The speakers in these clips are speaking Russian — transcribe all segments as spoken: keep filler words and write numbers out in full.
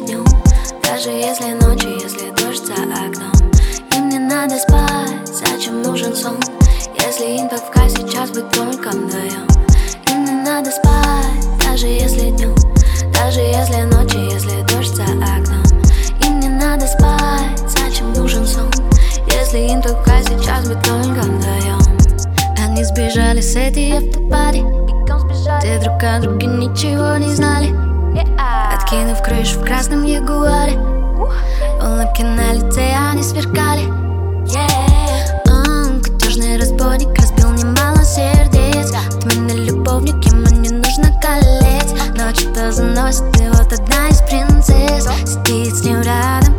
днем, даже если ночью, если дождь за окном. Им не надо спать, зачем нужен сон, если им так в кайф сейчас быть только вдвоем. Им не надо спать, даже если днем, даже если ночью, если дождь за окном. Им не надо спать, зачем нужен сон, если им так в кайф сейчас быть только вдвоем. Они сбежали с этой автопати, где друг о друге ничего не знали, откинув крышу в красном ягуаре. Улыбки на лице, они сверкали. Он, кутежный разбойник, разбил немало сердец. Отменный любовник, ему не нужно колец. Ночь-то заносит, и вот одна из принцесс сидит с ним рядом.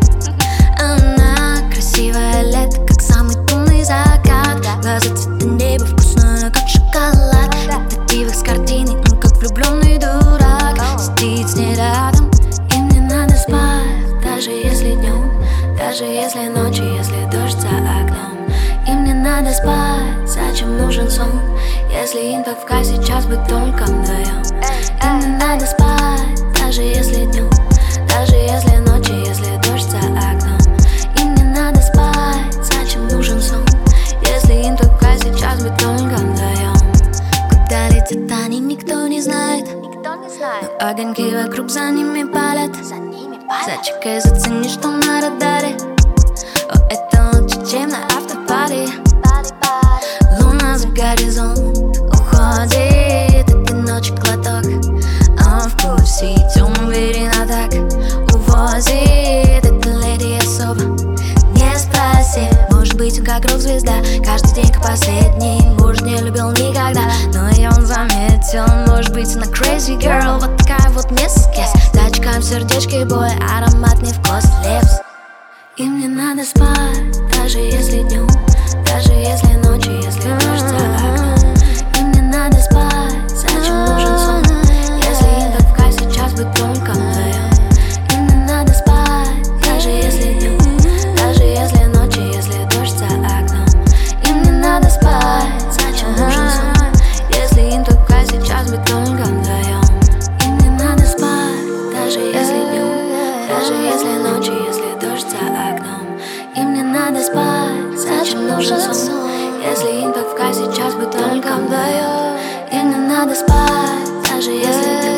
Она красивая лето, как самый томный закат. Глаза цвета неба, вкусная, как шоколад. Детективик с картины, он как влюбленный дурак. Сидит с ней рядом. Им не надо спать, даже если днем, даже если ночью, если дождь за окном. Им не надо спать, зачем нужен сон, если им так в кайф сейчас быть только вдвоем. Им не надо спать, даже если днем, даже если ночью, если дождь за окном. Им не надо спать, зачем нужен сон, если им так в кайф сейчас быть только вдвоем. Куда летят они, никто не знает, но огоньки вокруг за ними палят. Зачекай, зацени, что на радаре. О, это лучше, чем на автопати. Луна за горизонт уходит, этой ночи глоток. Он вкусит, он уверенно так увозит. Это леди особо не спроси. Может быть, он как рок-звезда, каждый день как последний. Муж не любил никогда, но и он заметил. Может быть, она crazy girl, вот такая вот мисс Кес. Зачекаем сердечки боя, аромат не вкус лепс. Им не надо спать, даже если днем, даже если ночью, если дождь за окном. Им не надо спать, зачем нужен сон, если им так в кайф сейчас быть только вдвоем. Им не надо спать, даже если днем, даже если ночью, если дождь за окном. Им не надо спать, зачем нужен сон, если им так в кайф сейчас быть только вдвоем. Им не надо спать, даже если днем, даже если ночью, если дождь за окном. Им не надо спать, зачем нужен сон, если им так в кайф сейчас быть только вдвоем. Им не надо спать, даже если